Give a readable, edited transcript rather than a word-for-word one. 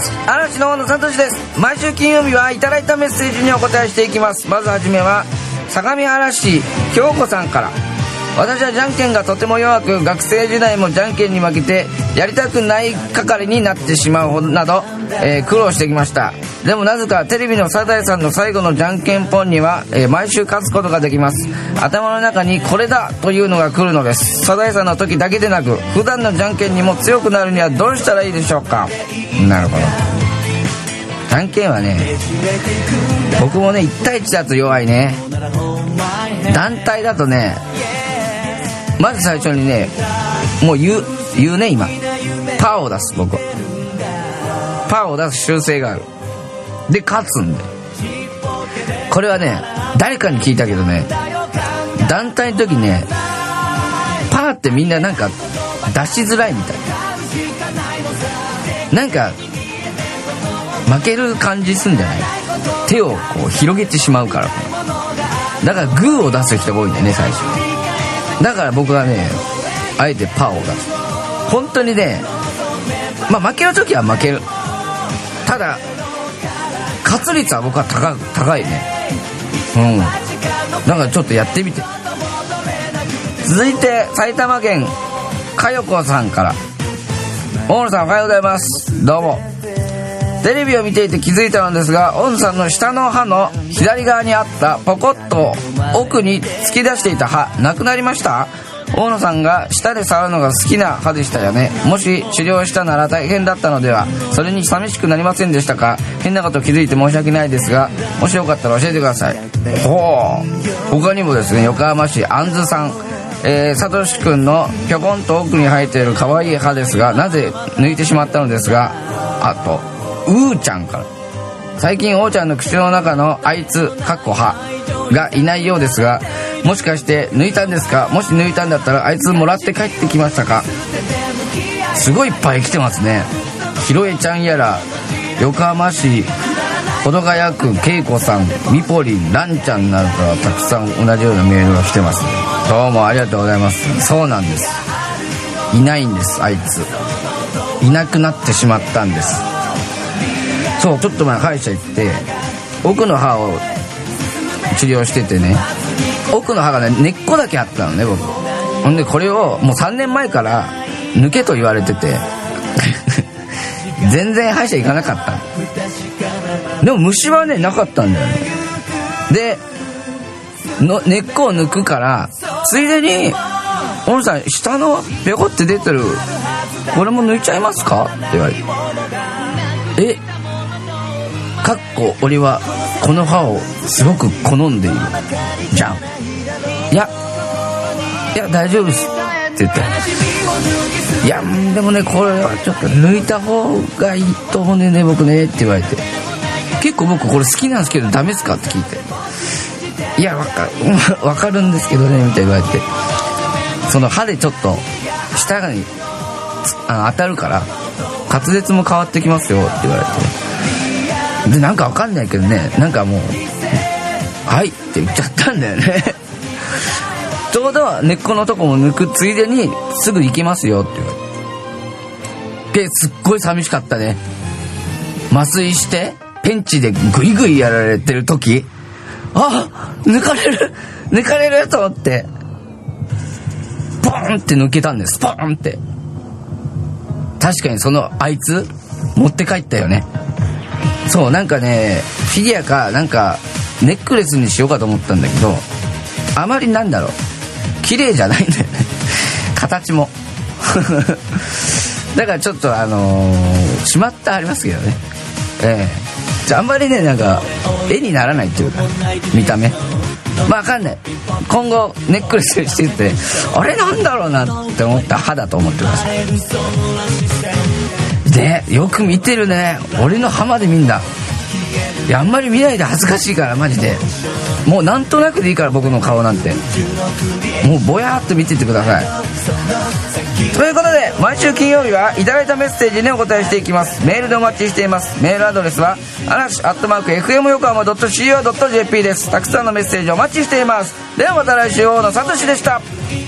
。嵐の大野聡です。毎週金曜日はいただいたメッセージにお答えしていきます。まずはじめは相模原市京子さんから。私はじゃんけんがとても弱く、学生時代もじゃんけんに負けてやりたくない係になってしまうほどなど、苦労してきました。でもなぜかテレビのサザエさんの最後のじゃんけんポンには、毎週勝つことができます。頭の中にこれだというのが来るのです。サザエさんの時だけでなく普段のじゃんけんにも強くなるにはどうしたらいいでしょうか。なるほど。じゃんけんはね、僕もね1対1だと弱いね。団体だとね、まず最初にね、もう言うね。今パーを出す。僕はパーを出す習性がある。で勝つんで、これはね誰かに聞いたけどね、団体の時ねパーってみんななんか出しづらいみたいな、なんか負ける感じすんじゃない。手をこう広げてしまうから。だからグーを出す人が多いんだよね最初。だから僕はねあえてパーを出す。本当にね、まあ負ける時は負ける。ただ勝つ率は僕は高いね。だからちょっとやってみて。続いて埼玉県かよこさんから。大野さんおはようございます。どうも。テレビを見ていて気づいたのですが、大野さんの下の歯の左側にあったポコッと奥に突き出していた歯なくなりました？大野さんが舌で触るのが好きな歯でしたよね。もし治療したなら大変だったのでは。それに寂しくなりませんでしたか？変なこと気づいて申し訳ないですが、もしよかったら教えてください。他にもですね、横浜市あんずさん、さとしくんのぴょこんと奥に生えている可愛い歯ですが、なぜ抜いてしまったのですが。あとうーちゃんから。最近おーちゃんの口の中のあいつ歯がいないようですが、もしかして抜いたんですか？もし抜いたんだったらあいつもらって帰ってきましたか？すごいいっぱい来てますね。ひろえちゃんやら横浜市保土ヶ谷区けいこさん、みぽりん、らんちゃんなどからたくさん同じようなメールが来てます。どうもありがとうございます。そうなんです、いないんです。あいついなくなってしまったんです。そう、ちょっと前歯医者行って奥の歯を治療しててね、奥の歯がね根っこだけあったのね僕。ほんでこれをもう3年前から抜けと言われてて全然歯医者行かなかった。でも虫はねなかったんだよね。で根っこを抜くからついでに「大野さん下のペコって出てるこれも抜いちゃいますか？」って言われて、かっこ俺はこの歯をすごく好んでいるじゃん。いや大丈夫ですって言って、いやでもねこれはちょっと抜いた方がいいと思うね僕ねって言われて、結構僕これ好きなんですけどダメですかって聞いて、いやわかるんですけどねみたいに言われて、その歯でちょっと舌に当たるから滑舌も変わってきますよって言われて、でなんかわかんないけどね、なんかもうはいって言っちゃったんだよねちょうど根っこのとこも抜くついでにすぐ行きますよって言われて、ですっごい寂しかったね。麻酔してペンチでグイグイやられてる時、抜かれると思ってポーンって抜けたんです。ポーンって。確かにそのあいつ持って帰ったよね。そう、なんかねフィギュアかなんかネックレスにしようかと思ったんだけど、あまりなんだろう綺麗じゃないんだよね形もだからちょっとしまってありますけどね。じゃああんまりねなんか絵にならないっていうか見た目まあわかんない。今後ネックレスしててあれなんだろうなって思った歯だと思ってます。でよく見てるね、俺の歯まで見んだ。いやあんまり見ないで恥ずかしいからマジで。もうなんとなくでいいから僕の顔なんてもうぼやーっと見ててください。ということで毎週金曜日はいただいたメッセージにお答えしていきます。メールでお待ちしています。メールアドレスは嵐@fm横浜 .co.jp です。たくさんのメッセージお待ちしています。ではまた来週、大野聡でした。